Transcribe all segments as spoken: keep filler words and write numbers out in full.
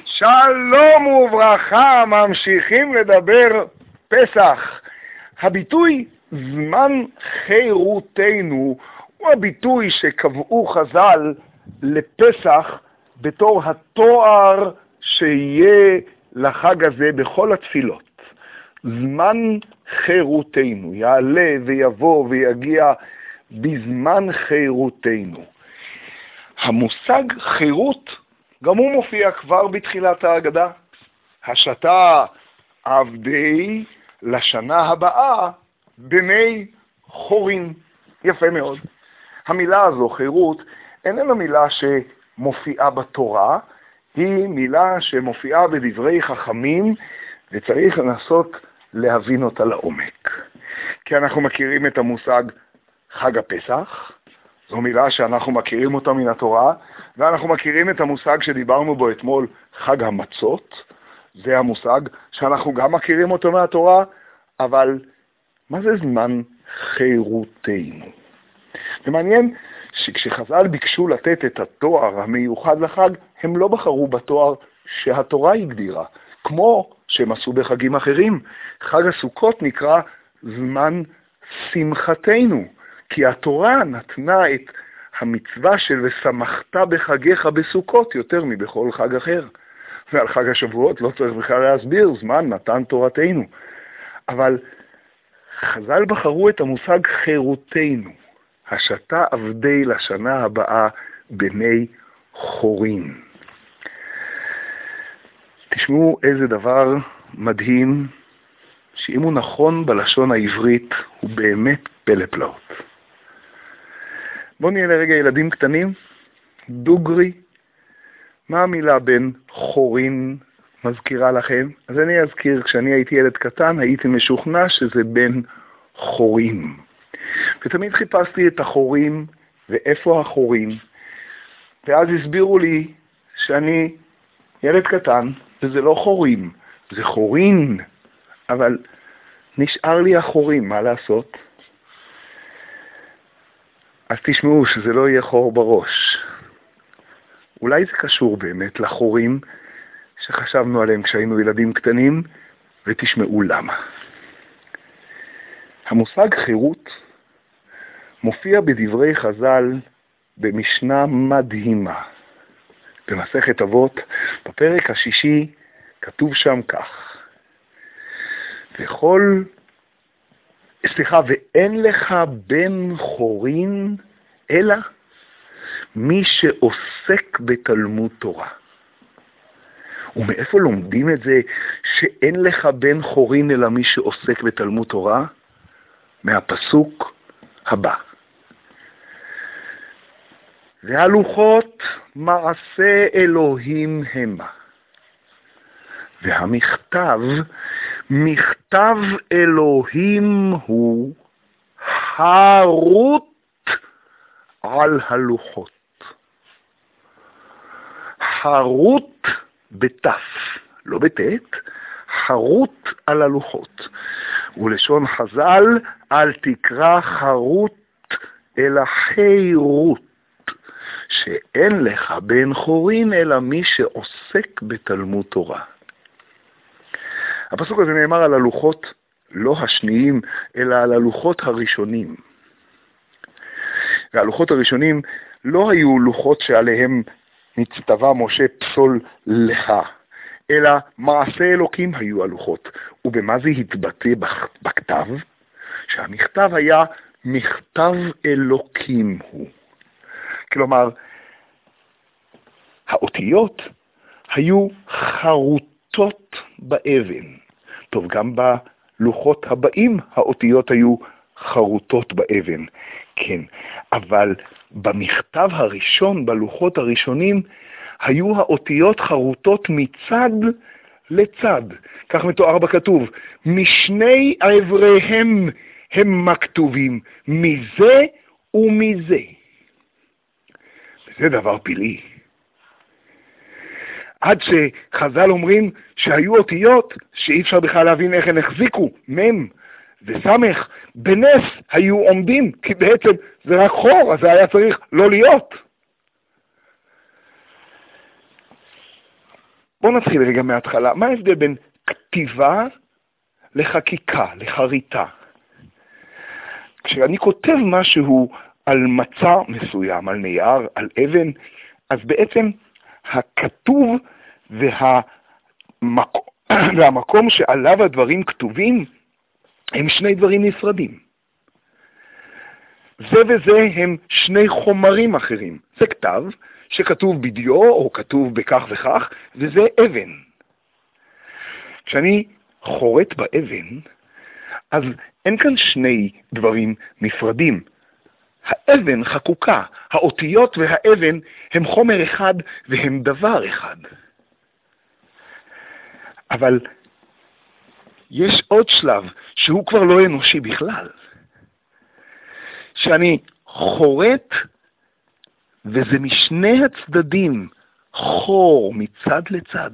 שלום וברכה, ממשיכים לדבר פסח. הביטוי זמן חירותנו הוא הביטוי שקבעו חז"ל לפסח בתור התואר שיהיה לחג הזה בכל התפילות. זמן חירותנו, יעלה ויבוא ויגיע בזמן חירותנו. המושג חירות גם הוא מופיע כבר בתחילת ההגדה. השתה עבדי לשנה הבאה בני חורין. יפה מאוד. המילה הזו, חירות, איננה מילה שמופיעה בתורה, היא מילה שמופיעה בדברי חכמים, וצריך לנסות להבין אותה לעומק. כי אנחנו מכירים את המושג חג הפסח, זו מילה שאנחנו מכירים אותה מן התורה, ואנחנו מכירים את המושג שדיברנו בו אתמול, חג המצות. זה המושג שאנחנו גם מכירים אותו מהתורה, אבל מה זה זמן חירותנו? ומעניין שכשחז"ל ביקשו לתת את התואר המיוחד לחג, הם לא בחרו בתואר שהתורה הגדירה, כמו שהם עשו בחגים אחרים. חג הסוכות נקרא זמן שמחתנו, כי התורה נתנה את המצווה של ושמחת בחגיך בסוכות יותר מבכל חג אחר. ועל חג השבועות לא צריך בכלל להסביר, זמן נתן תורתנו. אבל חז"ל בחרו את המושג חירותנו, השתה עבדי לשנה הבאה בני חורין. תשמעו איזה דבר מדהים, שאם הוא נכון בלשון העברית, הוא באמת פלא פלאות. בואו נהיה לרגע ילדים קטנים, דוגרי. מה המילה בין חורין מזכירה לכם? אז אני אזכיר, כשאני הייתי ילד קטן, הייתי משוכנע שזה בין חורים. ותמיד חיפשתי את החורים, ואיפה החורים. ואז הסבירו לי שאני ילד קטן, וזה לא חורים, זה חורין. אבל נשאר לי החורים, מה לעשות? אז תשמעו שזה לא יהיה חור בראש. אולי זה קשור באמת לחורים שחשבנו עליהם כשהיינו ילדים קטנים, ותשמעו למה. המושג חירות מופיע בדברי חז"ל במשנה מדהימה. במסכת אבות, בפרק השישי, כתוב שם כך: וכל, סליחה, ואין לך בן חורין, אלא מי שעוסק בתלמוד תורה. ומאיפה לומדים את זה שאין לך בן חורין אלא מי שעוסק בתלמוד תורה? מהפסוק הבא. והלוחות מעשה אלוהים המה. והמכתב, מכתב אלוהים הוא חרוט על הלוחות. חרוט בתף, לא בתת, חרוט על הלוחות. ולשון חז"ל, אל תקרא חרוט אלא חירות, שאין לך בן חורין אלא מי שעוסק בתלמוד תורה. הפסוק הזה נאמר על הלוחות לא השניים, אלא על הלוחות הראשונים. והלוחות הראשונים לא היו לוחות שעליהם נצטווה משה פסול לך, אלא מעשה אלוקים היו הלוחות. ובמה זה התבטא בכתב? שהמכתב היה מכתב אלוקים הוא. כלומר, האותיות היו חרוטות באבן. טוב, גם בלוחות הבאים האותיות היו חרוטות באבן. כן, אבל במכתב הראשון, בלוחות הראשונים, היו האותיות חרוטות מצד לצד. כך מתואר בכתוב, משני עבריהם הם מכתובים, מזה ומזה. וזה דבר פילי. עד שחז"ל אומרים שהיו אותיות שאי אפשר בכלל להבין איך הן החזיקו, מם וסמך, בנס היו עומדים, כי בעצם זה רק חור, אז זה היה צריך לא להיות. בואו נתחיל רגע מההתחלה. מה ההבדל בין כתיבה לחקיקה, לחריטה? כשאני כותב משהו על מצע מסוים, על נייר, על אבן, אז בעצם הכתוב והמקום, והמקום שעליו הדברים כתובים הם שני דברים נפרדים. זה וזה הם שני חומרים אחרים. זה כתב שכתוב בדיו או כתוב בכך וכך, וזה אבן. כשאני חורט באבן, אז אין כאן שני דברים נפרדים. האבן חקוקה, האותיות והאבן הם חומר אחד והם דבר אחד. אבל יש עוד שלב שהוא כבר לא אנושי בכלל. שאני חורט וזה משני הצדדים, חור מצד לצד.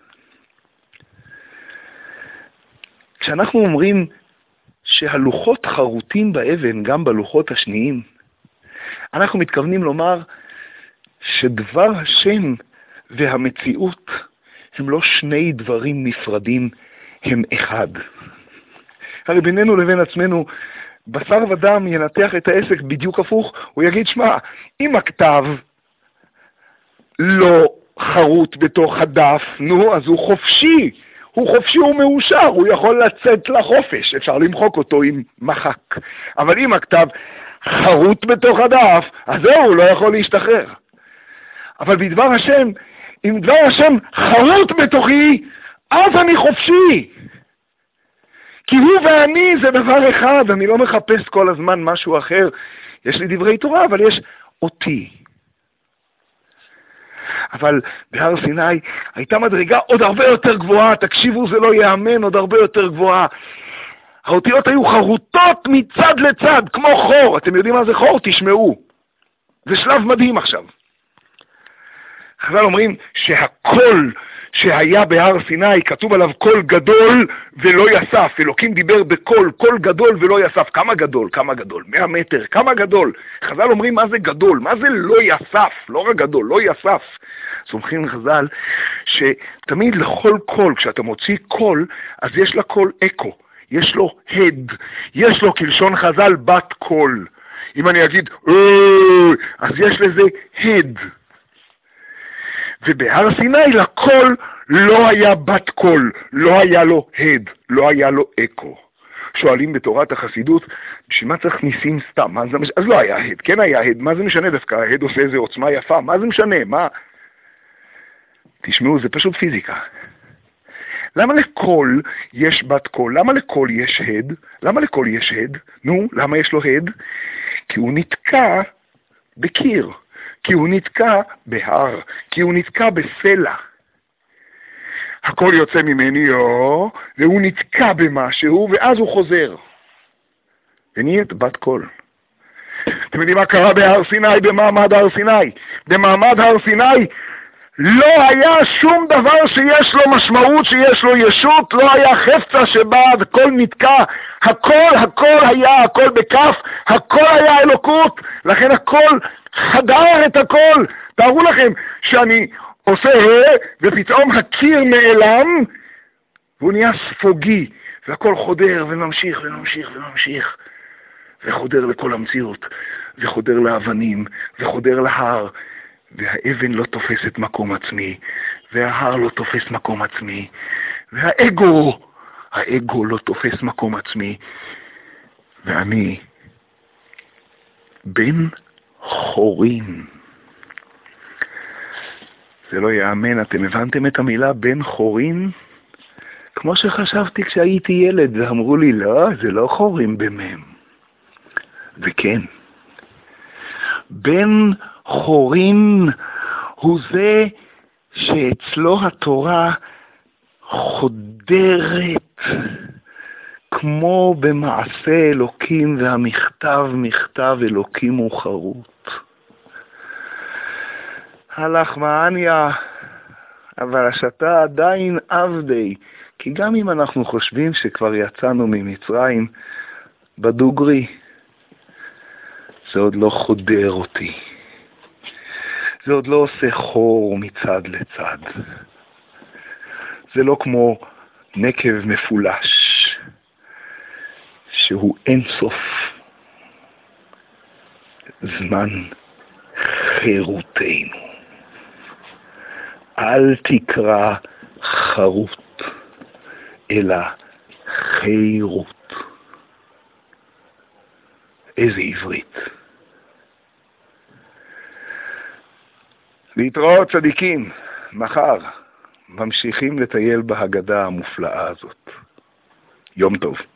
כשאנחנו אומרים שהלוחות חרוטים באבן גם בלוחות השניים, אנחנו מתכוונים לומר שדבר השם והמציאות הם לא שני דברים נפרדים, הם אחד. הרי בינינו לבין עצמנו, בשר ודם ינתח את העסק בדיוק הפוך, הוא יגיד, שמע, אם הכתב לא חרוט בתוך הדף, נו, אז הוא חופשי, הוא חופשי ומאושר, הוא יכול לצאת לחופש, אפשר למחוק אותו עם מחק. אבל אם הכתב חרוט בתוך הדף, אז זהו, הוא לא יכול להשתחרר. אבל בדבר השם, אם דבר השם חרוט בתוכי, אז אני חופשי. כי הוא ואני זה דבר אחד, אני לא מחפש כל הזמן משהו אחר. יש לי דברי תורה, אבל יש אותי. אבל בהר סיני הייתה מדרגה עוד הרבה יותר גבוהה, תקשיבו, זה לא יאמן, עוד הרבה יותר גבוהה. האותיות היו חרוטות מצד לצד, כמו חור. אתם יודעים מה זה חור? תשמעו. זה שלב מדהים עכשיו. חז"ל אומרים שהקול שהיה בהר סיני, כתוב עליו קול גדול ולא יסף. אלוקים דיבר בקול, קול גדול ולא יסף. כמה גדול? כמה גדול? מאה מטר, כמה גדול? חז"ל אומרים מה זה גדול? מה זה לא יסף? לא רק גדול, לא יסף. סומכים חז"ל שתמיד לכל קול, כשאתה מוציא קול, אז יש לה קול אקו. יש לו הד, יש לו כלשון חז"ל בת קול. אם אני אגיד, אז יש לזה הד. ובהר סיני לקול לא היה בת קול, לא היה לו הד, לא היה לו אקו. שואלים בתורת החסידות, בשביל מה צריך ניסים סתם? מה זה, אז לא היה הד, כן היה הד, מה זה משנה דווקא? ההד עושה איזה עוצמה יפה, מה זה משנה? מה? תשמעו, זה פשוט פיזיקה. למה לקול יש בת קול? למה לקול יש הד? למה לקול יש הד? נו, למה יש לו הד? כי הוא נתקע בקיר. כי הוא נתקע בהר, כי הוא נתקע בסלע. הכל יוצא ממני, או, והוא נתקע במשהו, ואז הוא חוזר. ונהיית בת קול. אתם יודעים מה קרה בהר סיני, במעמד הר סיני? במעמד הר סיני לא היה שום דבר שיש לו משמעות, שיש לו ישות, לא היה חפצה שבא, הכל נתקע, הכל, הכל היה, הכל בכף, הכל היה אלוקות, לכן הכל חדר את הכל. תארו לכם שאני עושה ה, ופתאום הקיר נעלם, והוא נהיה ספוגי, והכל חודר וממשיך וממשיך וממשיך, וחודר לכל המציאות, וחודר לאבנים, וחודר להר, והאבן לא תופסת מקום עצמי, וההר לא תופס מקום עצמי, והאגו, האגו לא תופס מקום עצמי, ואני בן חורין. זה לא יאמן, אתם הבנתם את המילה בן חורין? כמו שחשבתי כשהייתי ילד, ואמרו לי, לא, זה לא חורין במם. וכן, בן חורין הוא זה שאצלו התורה חודרת כמו במעשה אלוקים, והמכתב מכתב אלוקים הוא חרוט. הלך מעניה, אבל השתה עדיין עבדי, כי גם אם אנחנו חושבים שכבר יצאנו ממצרים בדוגרי, זה עוד לא חודר אותי. זה עוד לא עושה חור מצד לצד. זה לא כמו נקב מפולש, שהוא אין סוף. זמן חירותנו. אל תקרא חרות, אלא חירות. איזה עברית. להתראות צדיקים, מחר ממשיכים לטייל בהגדה המופלאה הזאת. יום טוב.